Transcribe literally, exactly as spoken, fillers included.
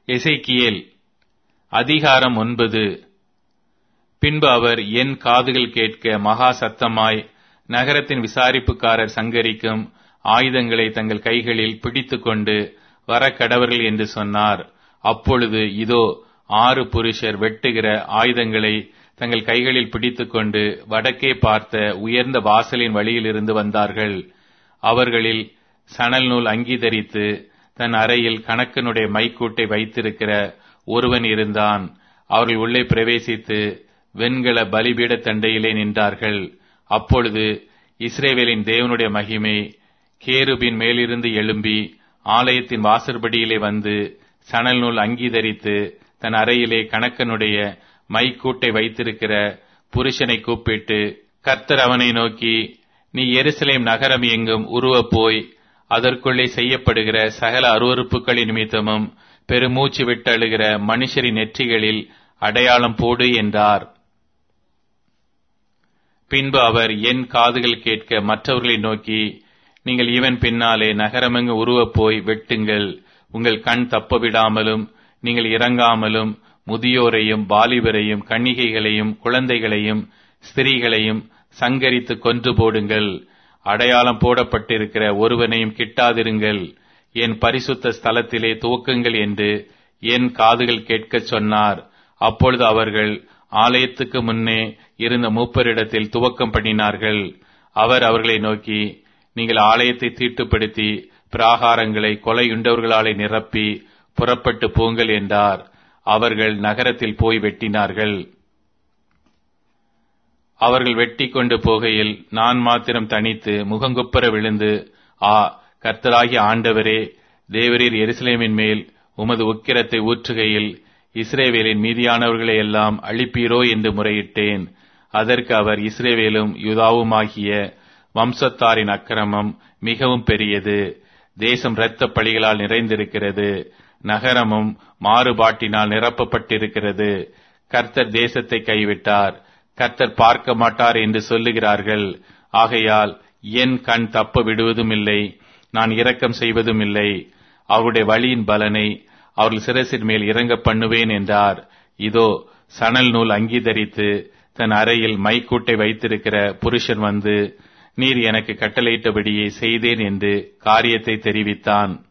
எசேக்கியேல் அதிகாரம் ஒன்பது. பின்பு அவர் என் காதுகள் கேட்க மகா சத்தமாய் நகரத்தின் விசாரிப்புக்காரர் சங்கரிக்கும் ஆயுதங்களை தங்கள் கைகளில் பிடித்துக் கொண்டு வரக்கடவர்கள் என்று சொன்னார். அப்பொழுது இதோ ஆறு புருஷர் வெட்டுகிற ஆயுதங்களை தங்கள் கைகளில் பிடித்துக் கொண்டு வடக்கே பார்த்த உயர்ந்த வாசலின் வழியிலிருந்து வந்தார்கள். அவர்களில் சணல் நூல் அங்கி தரித்து தன் அறையில் கணக்கனுடைய மைக்கூட்டை வைத்திருக்கிற ஒருவன் இருந்தான். அவர்கள் உள்ளே பிரவேசித்து வெண்கல பலிபீட தண்டையிலே நின்றார்கள். அப்பொழுது இஸ்ரவேலின் தேவனுடைய மகிமை கேருபின் மேலிருந்து எழும்பி ஆலயத்தின் வாசற்படியிலே வந்து சணல் நூல் அங்கி தரித்து தன் அறையிலே கணக்கனுடைய மைக்கூட்டை வைத்திருக்கிற புருஷனை கூப்பிட்டு, கர்த்தர் அவனை நோக்கி, நீ எருசலேம் நகரம் எங்கும் உருவப் போய் அதற்குள்ளே செய்யப்படுகிற சகல அருவருப்புகளின் நிமித்தமும் பெருமூச்சு விட்டழுகிற மனுஷரின் நெற்றிகளில் அடையாளம் போடு என்றார். பின்பு அவர் என் காதுகள் கேட்க மற்றவர்களை நோக்கி, நீங்கள் இவன் பின்னாலே நகரமெங்கு உருவப் போய் வெட்டுங்கள். உங்கள் கண் தப்பவிடாமலும் நீங்கள் இறங்காமலும் முதியோரையும் வாலிபரையும் கன்னிகைகளையும் குழந்தைகளையும் ஸ்திரீகளையும் சங்கரித்து கொன்று போடுங்கள். அடையாளம் போடப்பட்டிருக்கிற ஒருவனையும் கிட்டாதிருங்கள். என் பரிசுத்த ஸ்தலத்திலே துவக்குங்கள் என்று என் காதுகள் கேட்கச் சொன்னார். அப்பொழுது அவர்கள் ஆலயத்துக்கு முன்னே இருந்த மூப்பரிடத்தில் துவக்கம் பண்ணினார்கள். அவர் அவர்களை நோக்கி, நீங்கள் ஆலயத்தை தீட்டுப்படுத்தி பிராகாரங்களை கொலையுண்டவர்களாலே நிரப்பி புறப்பட்டு போங்கள் என்றார். அவர்கள் நகரத்தில் போய் வெட்டினார்கள். அவர்கள் வெட்டி கொண்டு போகையில் நான் மாத்திரம் தனித்து முகங்குப்புற விழுந்து, ஆ கர்த்தராகிய ஆண்டவரே, தேவரீர் எருசலேமின் மேல் உமது உக்கிரத்தை ஊற்றுகையில் இஸ்ரவேலின் மீதியானவர்களை எல்லாம் அழிப்பீரோ என்று முறையிட்டேன். அதற்கு அவர், இஸ்ரவேலும் யூதாவுமாகிய வம்சத்தாரின் அக்கிரமம் மிகவும் பெரியது. தேசம் இரத்த பழிகளால் நிறைந்திருக்கிறது. நகரமும் மாறுபாட்டினால் நிரப்பப்பட்டிருக்கிறது. கர்த்தர் தேசத்தை கைவிட்டார், கர்த்தர் பார்க்க மாட்டார் என்று சொல்லுகிறார்கள். ஆகையால் என் கண் தப்ப விடுவதும் இல்லை, நான் இரக்கம் செய்வதும் இல்லை. அவருடைய வழியின் பலனை அவர்கள் சிரசின் மேல் இறங்க பண்ணுவேன் என்றார். இதோ சணல் நூல் அங்கீதரித்து தன் அறையில் மைக்கூட்டை வைத்திருக்கிற புருஷன் வந்து, நீர் எனக்கு கட்டளையிட்டபடியே செய்தேன் என்று காரியத்தை தெரிவித்தான்.